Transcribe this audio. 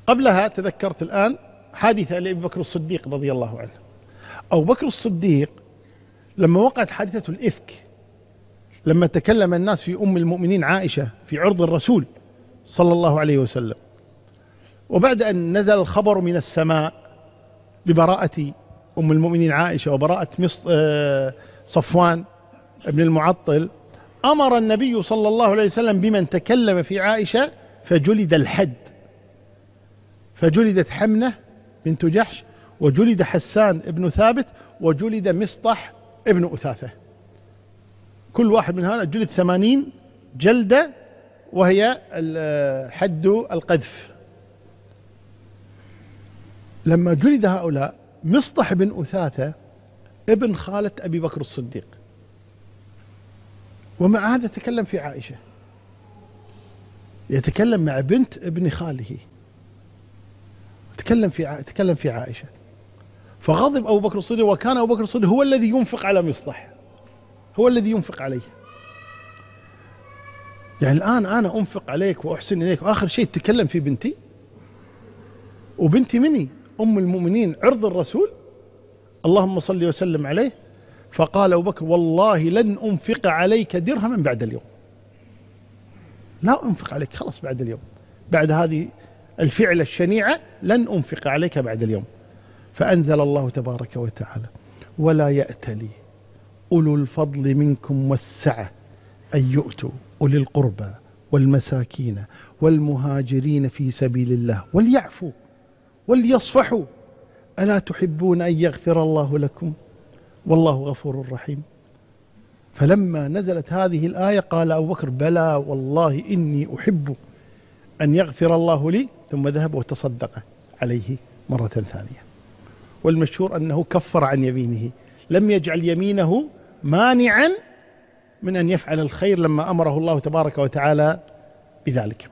قبلها تذكرت الآن حادثة لأبي بكر الصديق رضي الله عنه. أبو بكر الصديق لما وقعت حادثة الإفك، لما تكلم الناس في أم المؤمنين عائشة في عرض الرسول صلى الله عليه وسلم، وبعد أن نزل الخبر من السماء ببراءة أم المؤمنين عائشة وبراءة صفوان بن المعطل، أمر النبي صلى الله عليه وسلم بمن تكلم في عائشة فجلد الحد، فجلدت حمنة بنت جحش، وجلد حسان بن ثابت، وجلد مصطح ابن أثاثة، كل واحد من هؤلاء جلد 80 جلدة، وهي حد القذف. لما جلد هؤلاء، مصطح بن أثاثة ابن خالة أبي بكر الصديق، ومع هذا تكلم في عائشة، يتكلم مع بنت ابن خاله، تكلم في عائشة، فغضب أبو بكر الصديق، وكان أبو بكر الصديق هو الذي ينفق على مصطح، هو الذي ينفق عليه. يعني الآن أنا أنفق عليك وأحسن إليك، وآخر شيء تتكلم في بنتي، وبنتي مني أم المؤمنين عرض الرسول، اللهم صل وسلم عليه. فقال أبو بكر: والله لن أنفق عليك درهما بعد اليوم، لا أنفق عليك خلاص بعد اليوم، بعد هذه الفعلة الشنيعة لن أنفق عليك بعد اليوم. فأنزل الله تبارك وتعالى: ولا يأتلي أولو الفضل منكم والسعة أن يؤتوا أولي القربى والمساكين والمهاجرين في سبيل الله وليعفوا وليصفحوا ألا تحبون أن يغفر الله لكم والله غفور رحيم. فلما نزلت هذه الآية قال أبو بكر: بلى والله إني أحب أن يغفر الله لي، ثم ذهب وتصدق عليه مرة ثانية. والمشهور أنه كفر عن يمينه، لم يجعل يمينه مانعا من أن يفعل الخير لما أمره الله تبارك وتعالى بذلك.